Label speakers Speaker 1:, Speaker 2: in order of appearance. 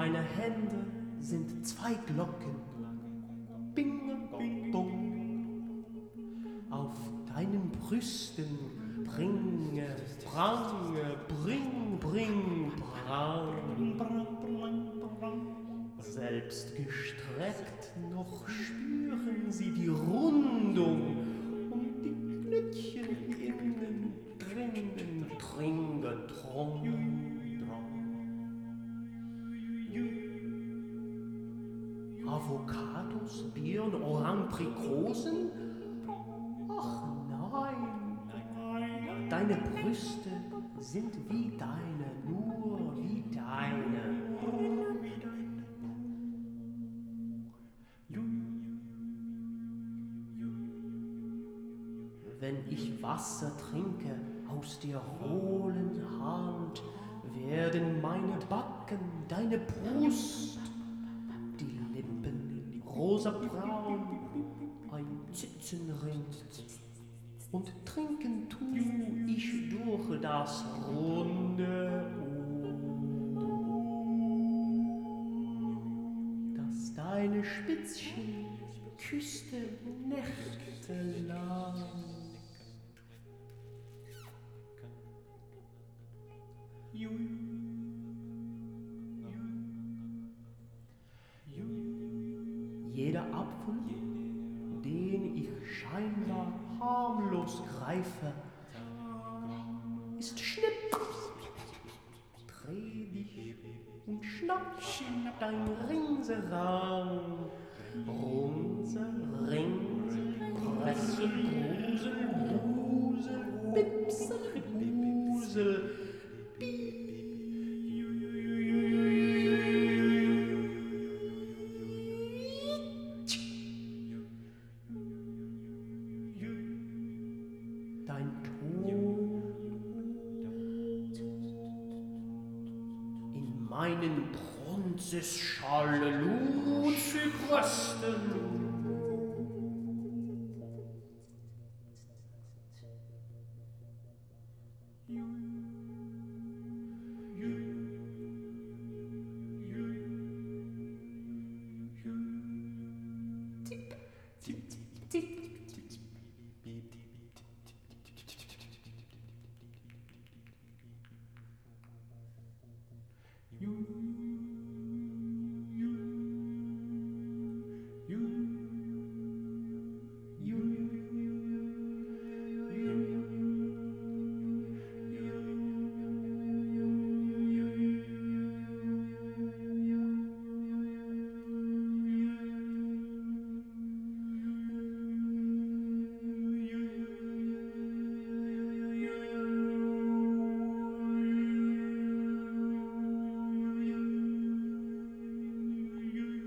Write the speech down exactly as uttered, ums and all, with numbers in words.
Speaker 1: Meine Hände sind zwei Glocken. Bing, bing, bong. Auf deinen Brüsten bringe, prange, bring, bring, prang. Selbst gestreckt noch spüren sie die Rundung und die Knötchen innen drinnen dringen drum. Avocados, Birnen, Orangeprikosen? Ach nein, deine Brüste sind wie deine, nur wie deine. Wenn ich Wasser trinke aus der hohlen Hand, werden meine Backen deine Brust, die Lippen rosabraun, ein Zitzenring. Und trinken tu ich durch das runde O, das deine Spitzchen küsste nächtelang. Jeder Apfel, den ich scheinbar harmlos greife, ist schnipp, dreh dich und schnapp dein Rinserang. Runse, Rinse, Presse, Brusel, Brusel, Bipsel, Busel. Dein Tod in meinen Bronzesschale lud Zypresten. You